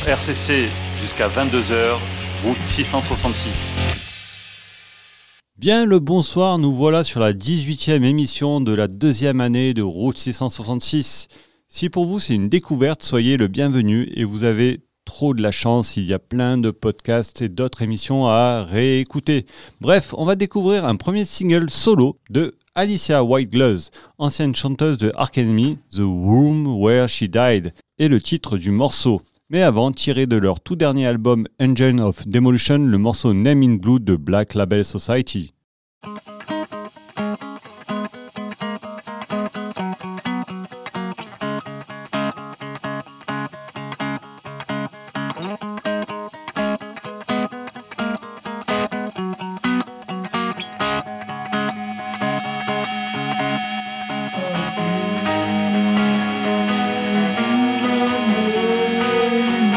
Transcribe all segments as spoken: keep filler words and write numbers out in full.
R C C jusqu'à vingt-deux heures, route six cent soixante-six. Bien le bonsoir, nous voilà sur la dix-huitième émission de la deuxième année de Route six cent soixante-six. Si pour vous c'est une découverte, soyez le bienvenu et vous avez trop de la chance, il y a plein de podcasts et d'autres émissions à réécouter. Bref, on va découvrir un premier single solo de Alicia White-Gloves, ancienne chanteuse de Arch Enemy, The Room Where She Died, est le titre du morceau. Mais avant, tiré de leur tout dernier album Engine of Demolition, le morceau Name in Blue de Black Label Society.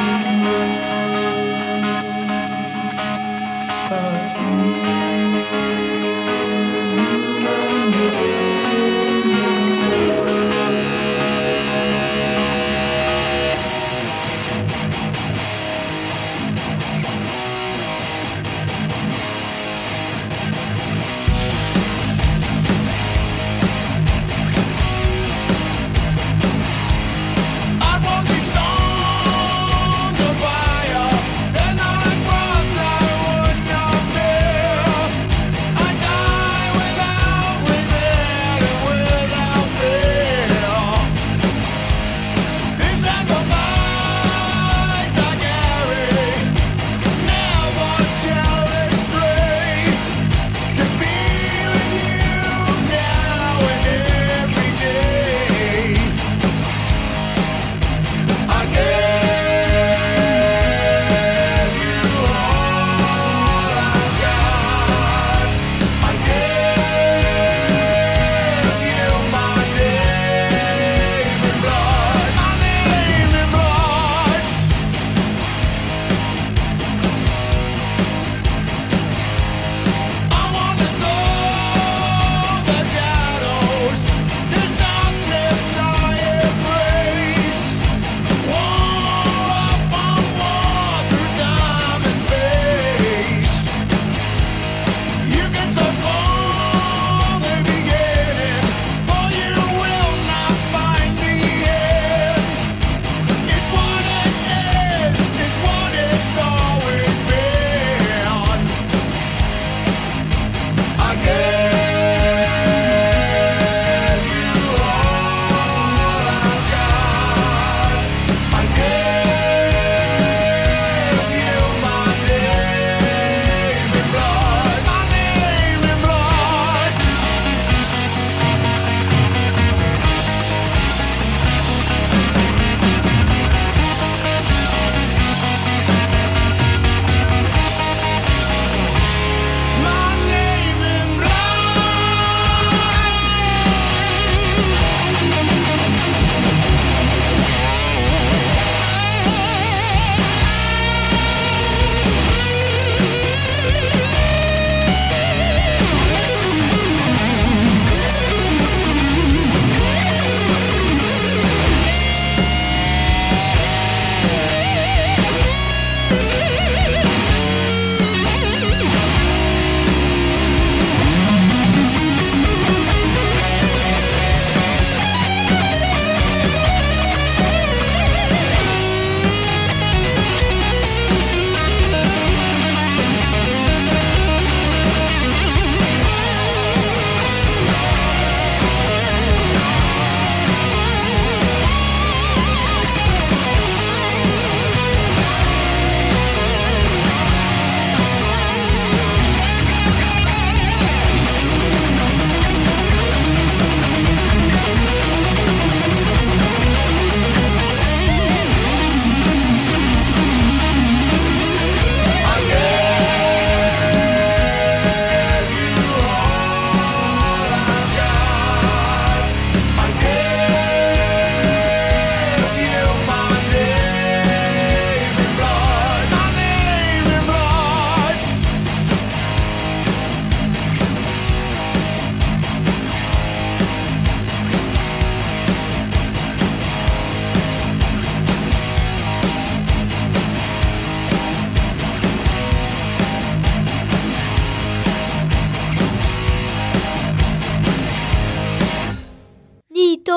Ooh.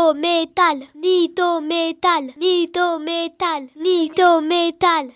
Nito Metal, Nito Metal, Nito Metal, Nito Metal.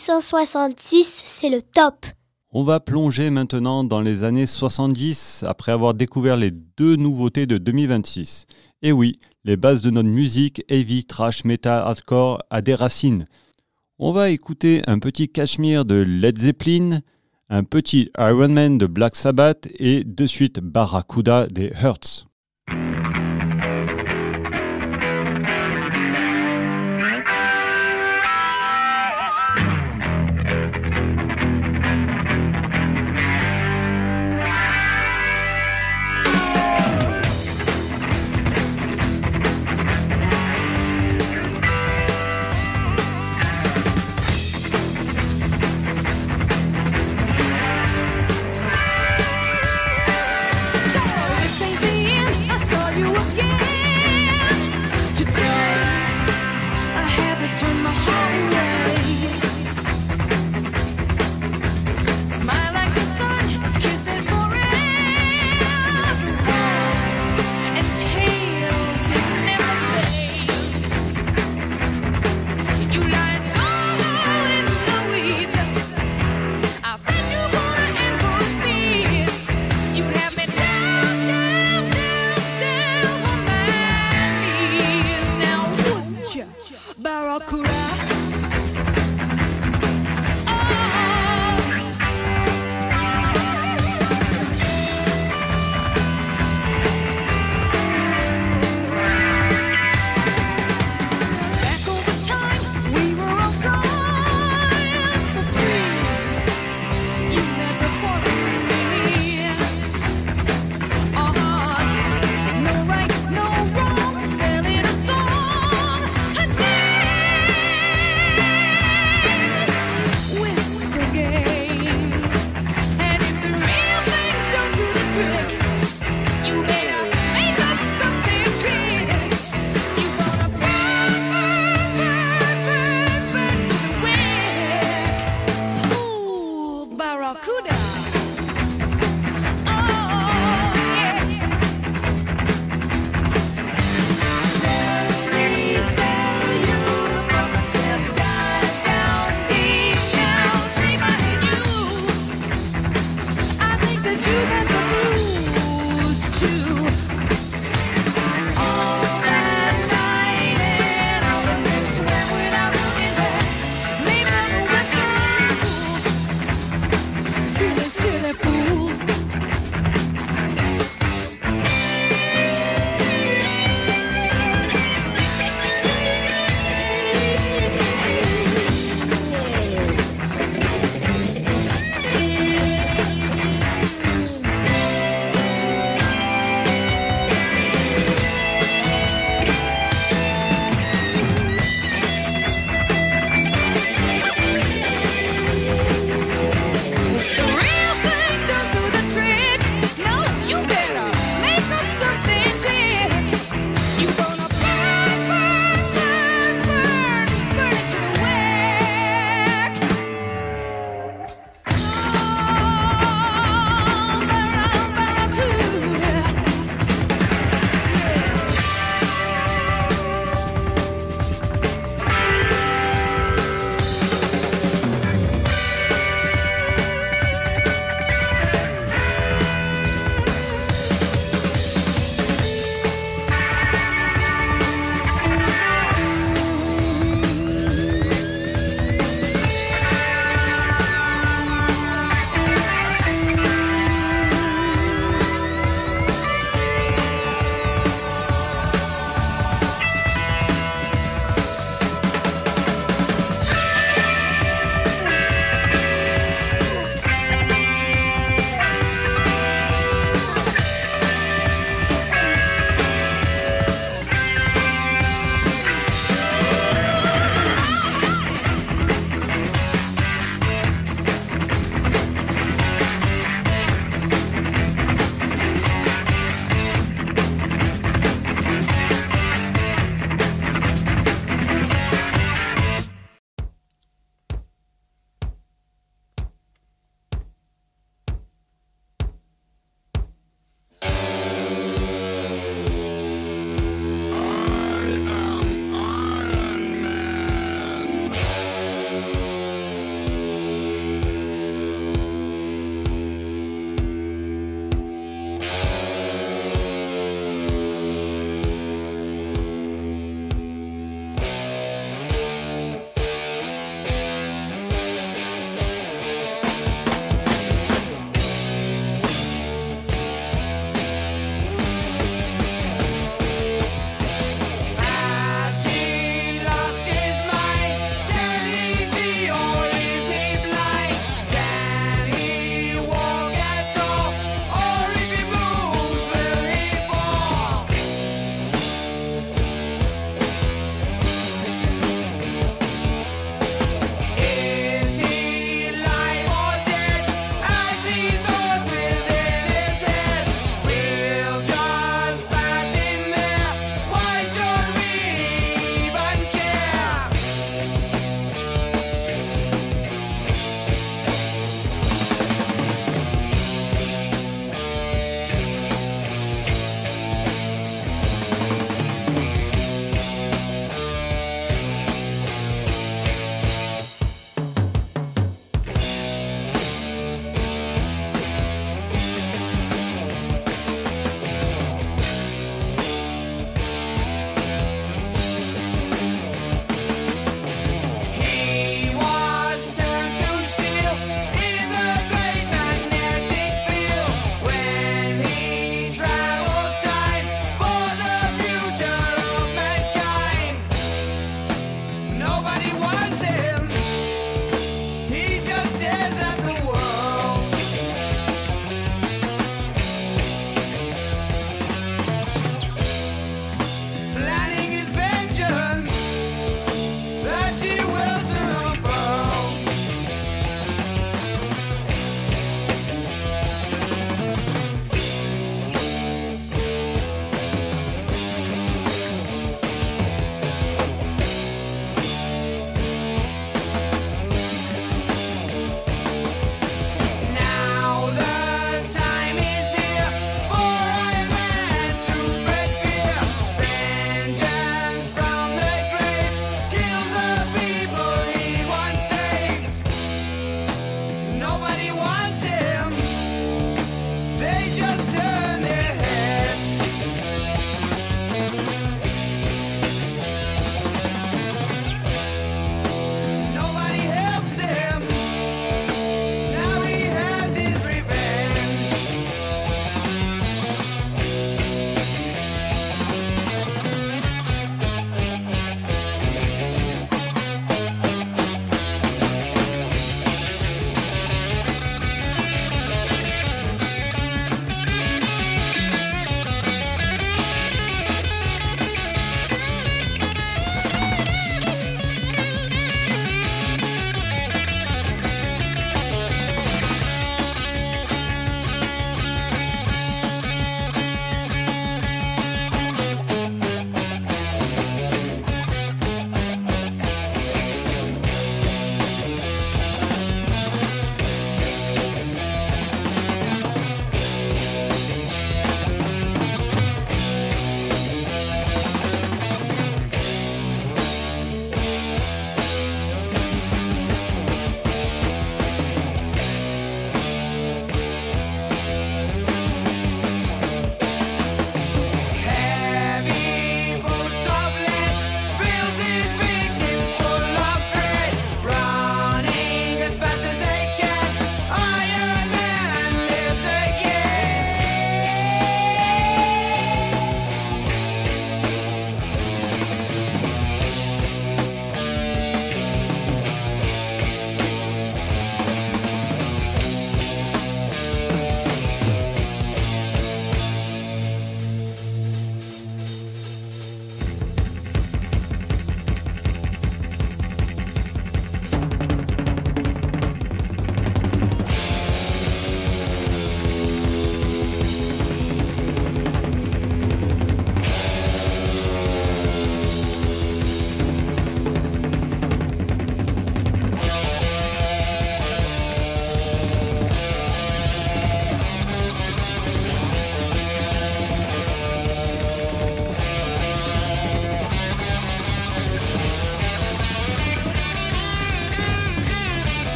cent soixante-six, c'est le top. On va plonger maintenant dans les années soixante-dix après avoir découvert les deux nouveautés de deux mille vingt-six. Et oui, les bases de notre musique heavy, trash, metal, hardcore a des racines. On va écouter un petit Kashmir de Led Zeppelin, un petit Iron Man de Black Sabbath et de suite Barracuda des Hurts. So this ain't the end.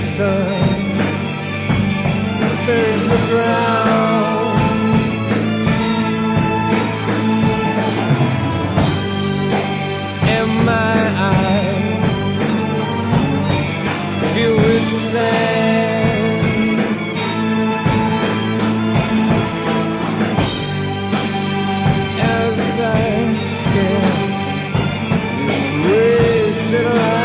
sun, there's the ground. And my eyes filled with sand, as I scan this wasted life.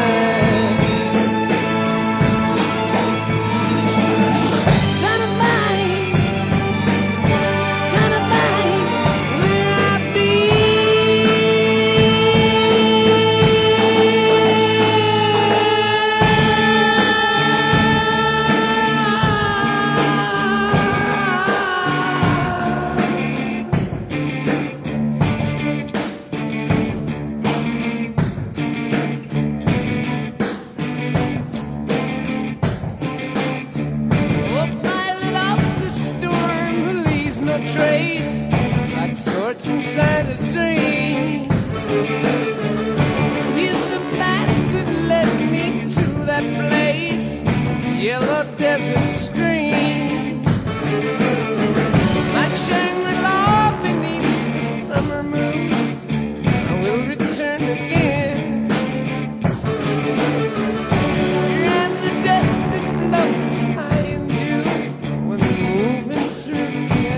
Trace like thoughts inside a dream. Here's the path that led me to that place, yellow desert screen. My Shangri-La beneath the summer moon, I will return again. And the dust that floats high into when moving through the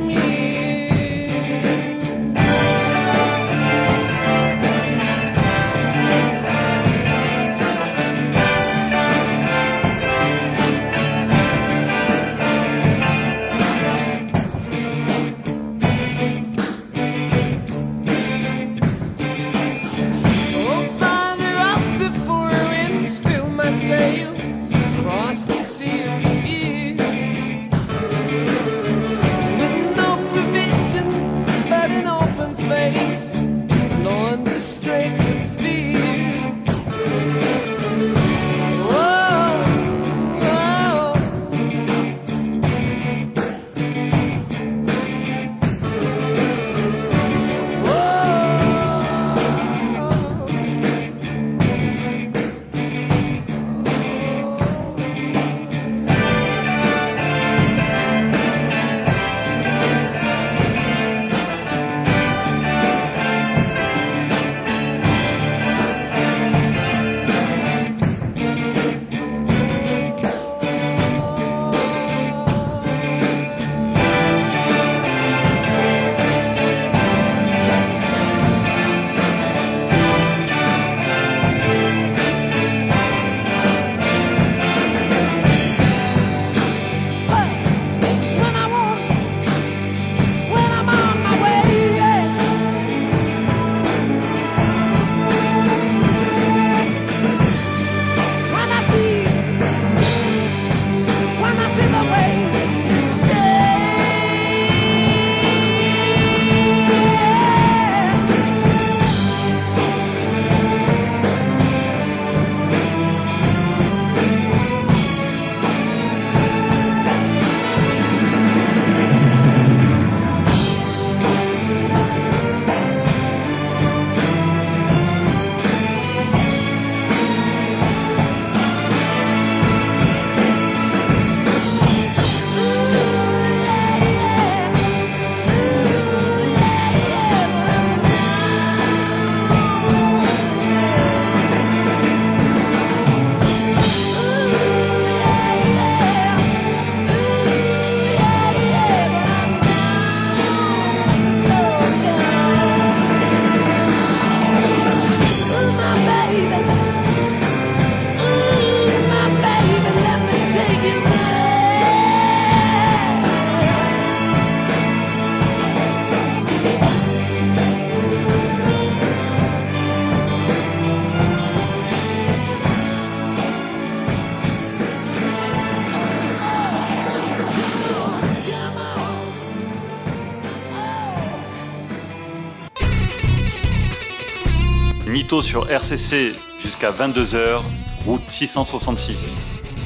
Mytho sur R C C jusqu'à vingt-deux heures, route six cent soixante-six.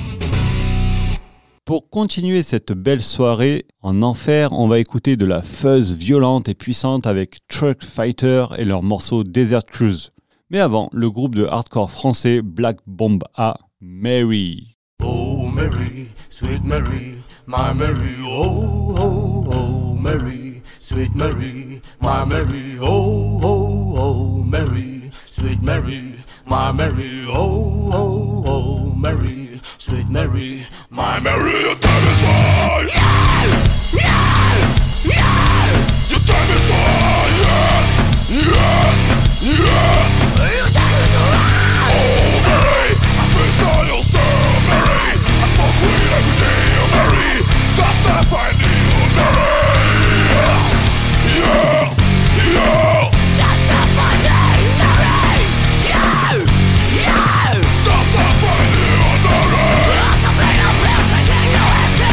Pour continuer cette belle soirée en enfer, on va écouter de la fuzz violente et puissante avec Truck Fighter et leur morceau Desert Cruise. Mais avant, le groupe de hardcore français Black Bomb A, Mary. Oh, Mary, sweet Mary, my Mary, oh, oh, oh, Mary, sweet Mary, my Mary, oh, oh, oh, Mary, sweet Mary, my Mary, oh, oh, oh, Mary, sweet Mary, my Mary, your time is fine, yeah, yeah, yeah, your time is fine, yeah, yeah, yeah, your time is fine, oh, Mary, I spent all your soul, Mary, I smoke weed every day, oh, Mary, that's the finding, oh, Mary, yeah, yeah, that's the finding, Mary, yeah, yeah, that's the finding, oh, Mary, that's the pain of real thinking, no escape.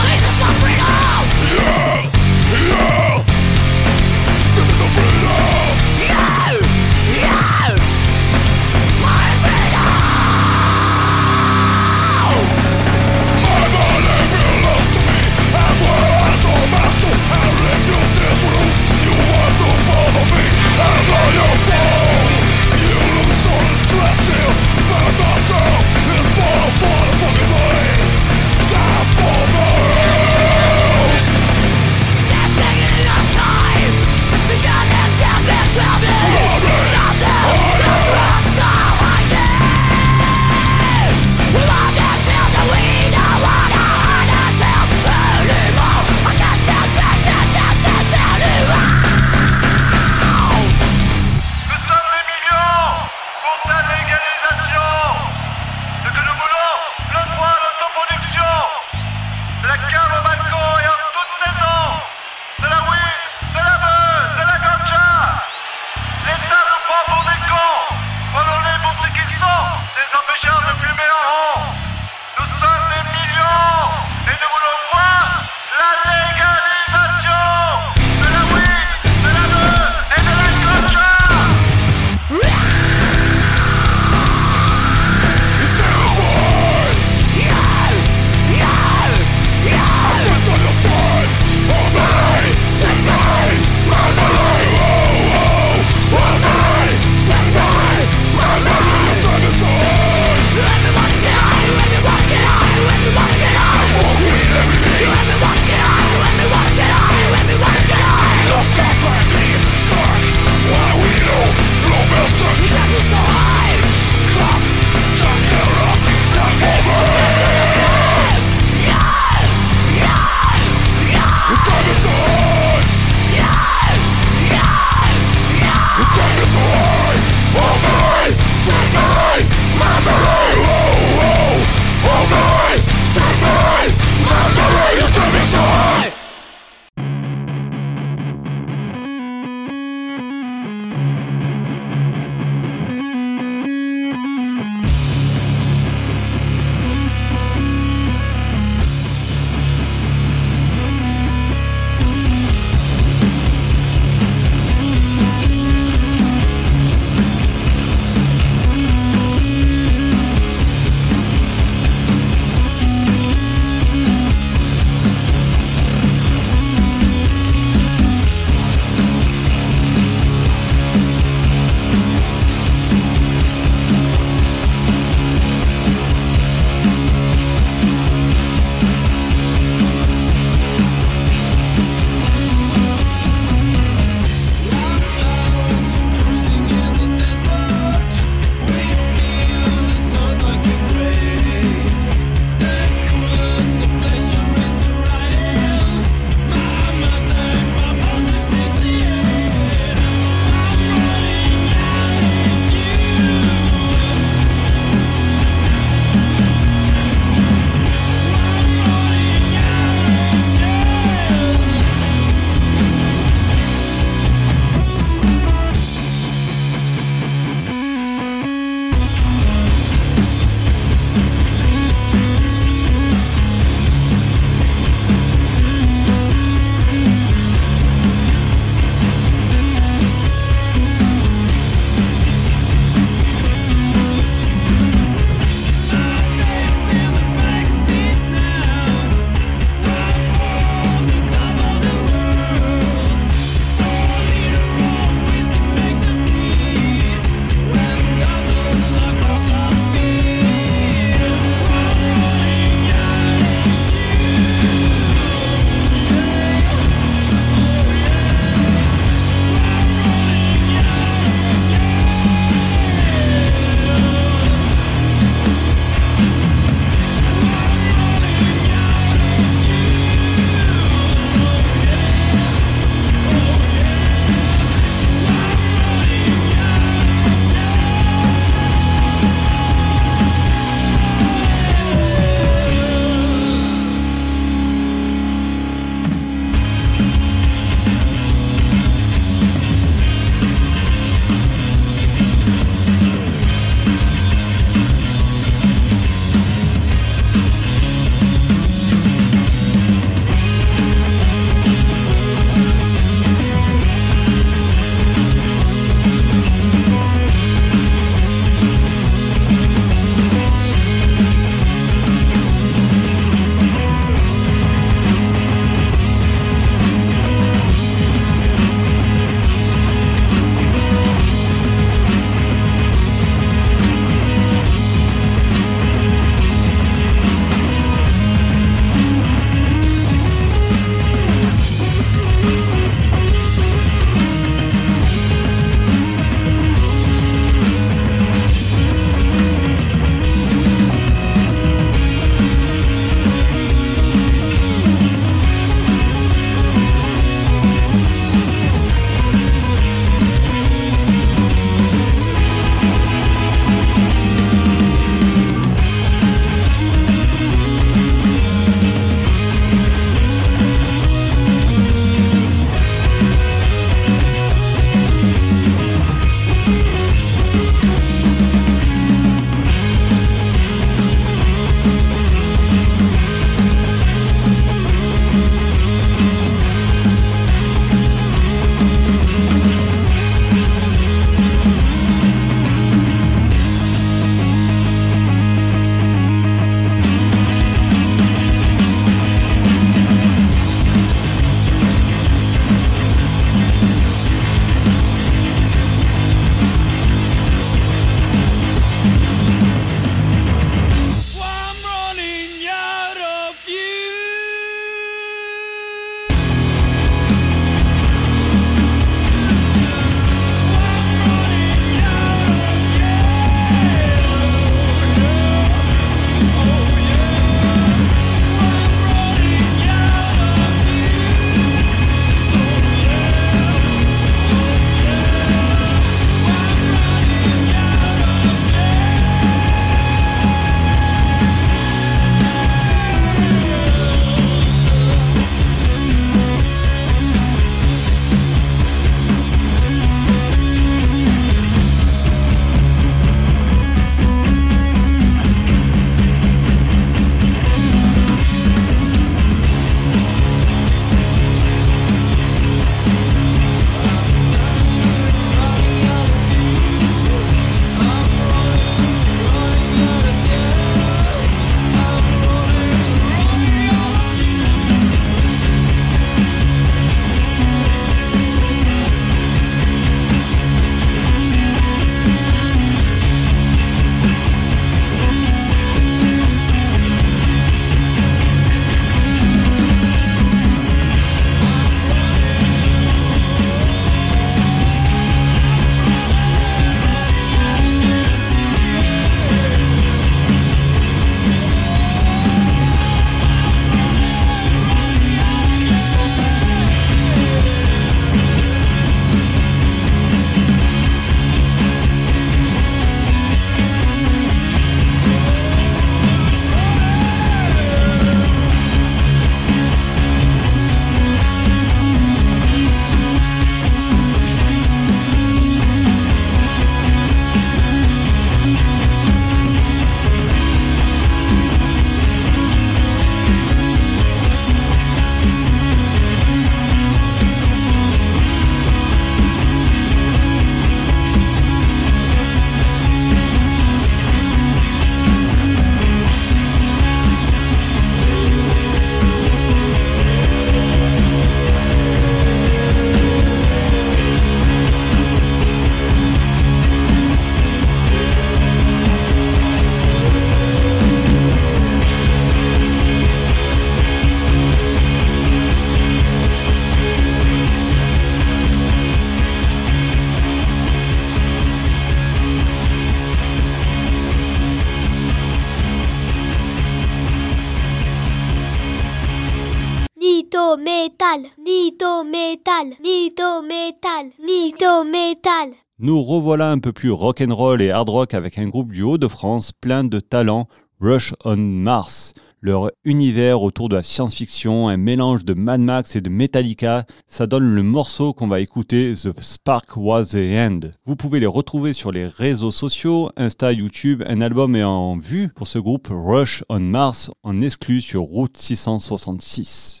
Nito Metal, Nito Metal, Nito Metal, Nito Metal. Nous revoilà un peu plus rock'n'roll et hard rock avec un groupe du Hauts-de-France plein de talent, Rush on Mars. Leur univers autour de la science-fiction, un mélange de Mad Max et de Metallica, ça donne le morceau qu'on va écouter, The Spark Was the End. Vous pouvez les retrouver sur les réseaux sociaux, Insta, YouTube, un album est en vue pour ce groupe Rush on Mars, en exclu sur Route six cent soixante-six.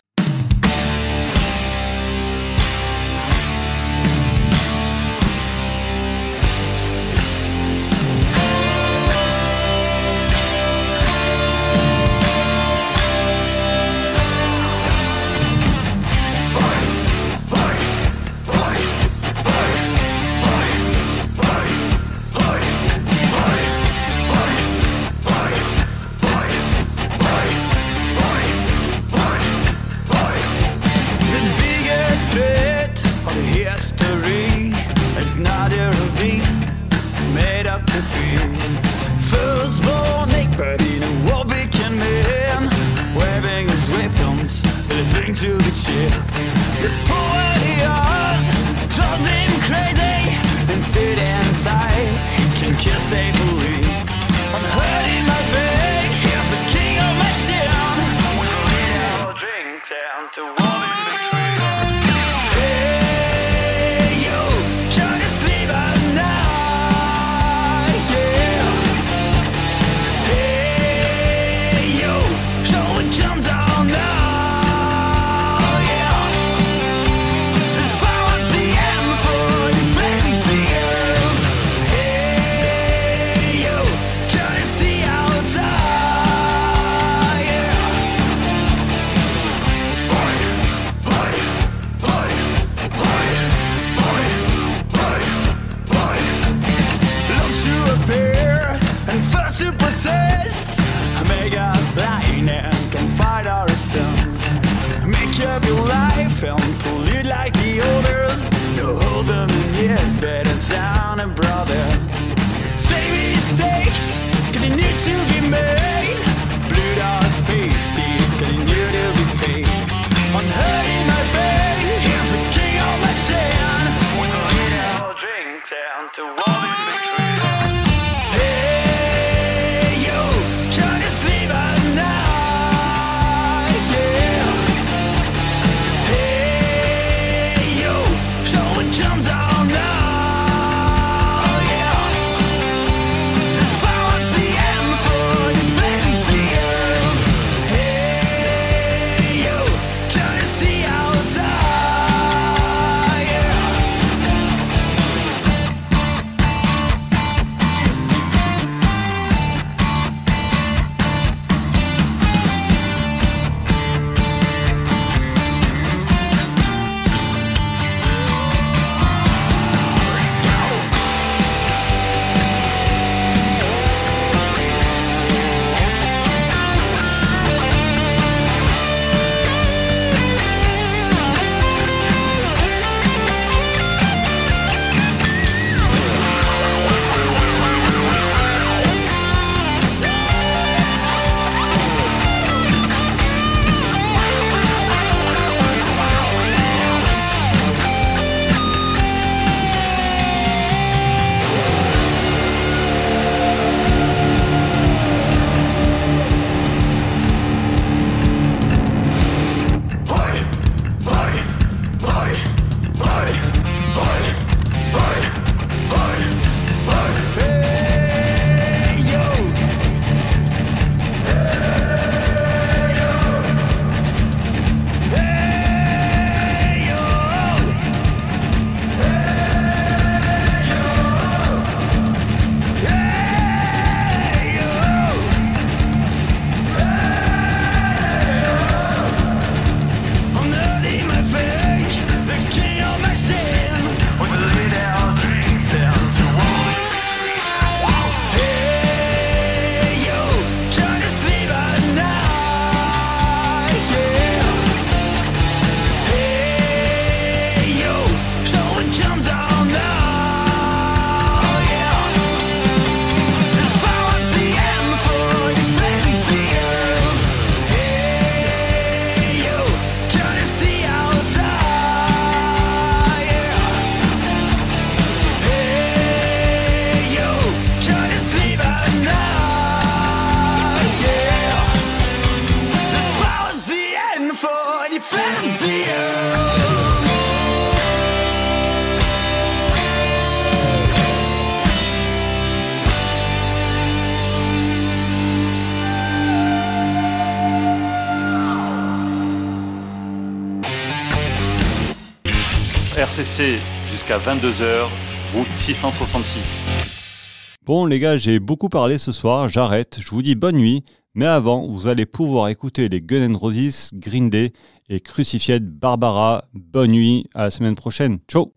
R C C jusqu'à vingt-deux heures, route six cent soixante-six. Bon les gars, j'ai beaucoup parlé ce soir, j'arrête, je vous dis bonne nuit, mais avant, vous allez pouvoir écouter les Guns N' Roses, Green Day et Crucified Barbara. Bonne nuit, à la semaine prochaine, ciao.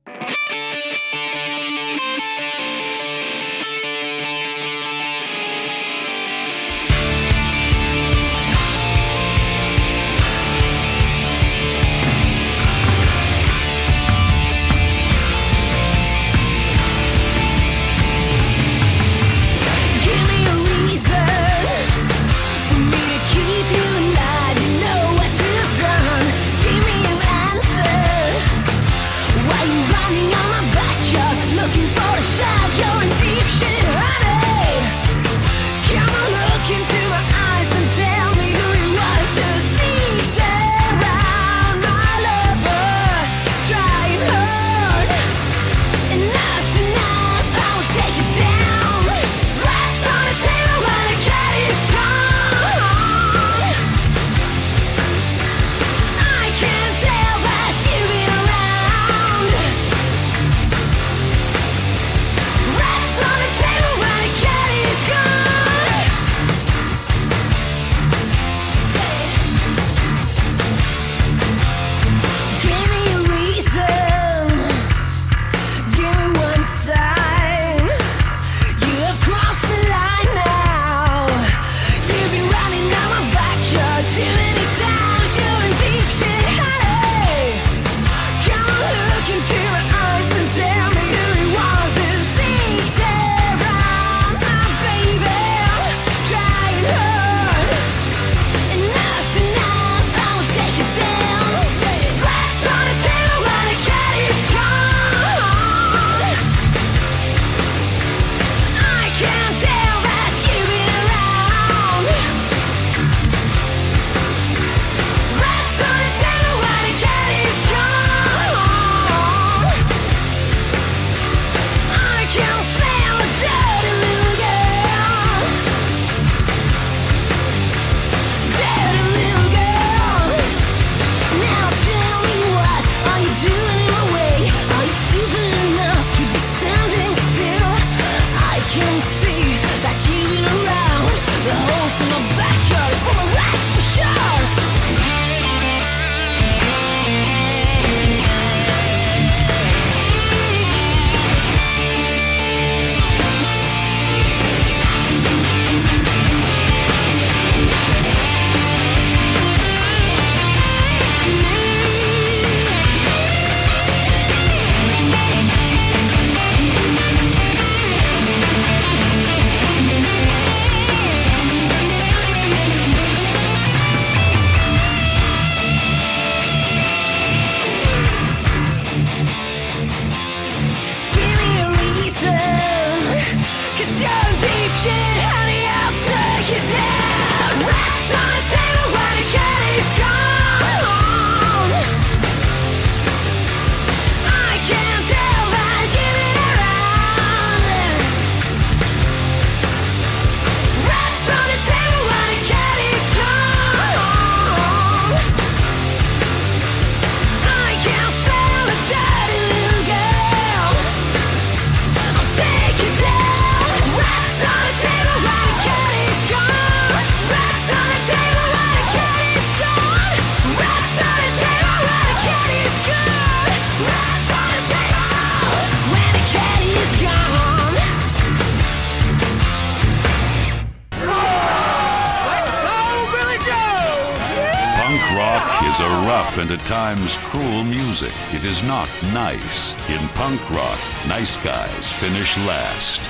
Rough and at times cruel music. It is not nice. In punk rock, nice guys finish last.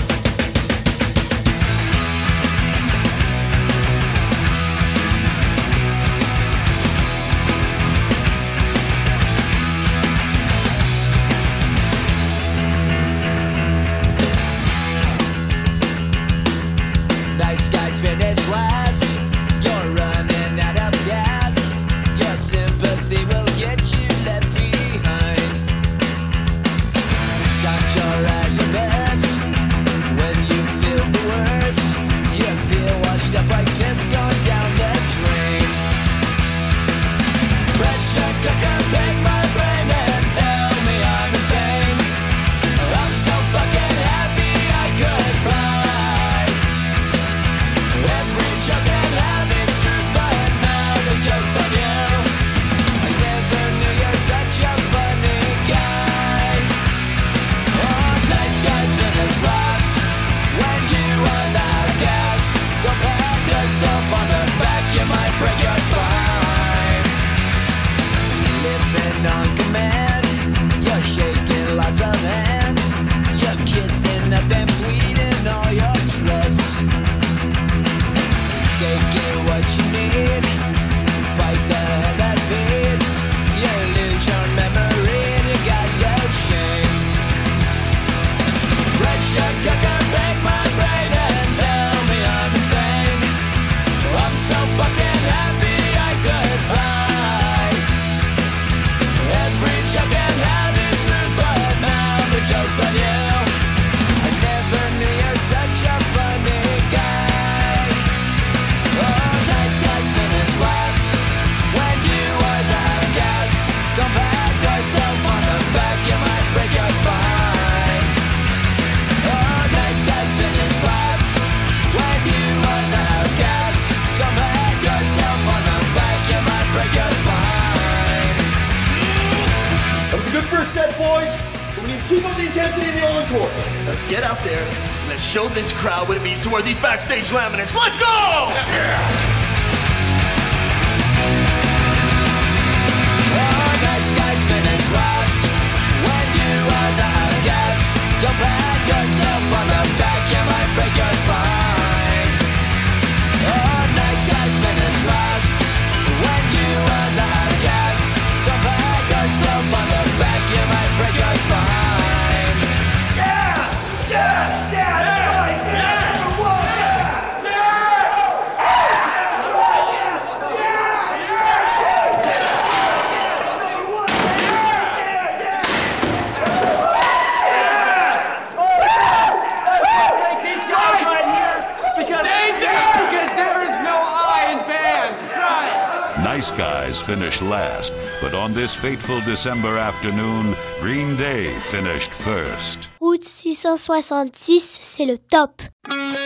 Nice guys finish last. You're running out of gas. Your sympathy will get you left behind. This time you're at your best. intensity in the encore. Let's get out there and let's show this crowd what it means to wear these backstage laminates. Let's go! Yeah. Nice guys finish last when you run out of gas. Don't pat yourself on the back, you might break your spine. Oh, nice guys finish last when you run out of gas. Don't pat yourself on the back, you might break your spine. Yeah! Yeah! Yeah! That's right! Yeah! Number one! Yeah! Nice Guys finished last, but on this fateful December afternoon, Green Day finished first. Route six cent soixante-six, c'est le top.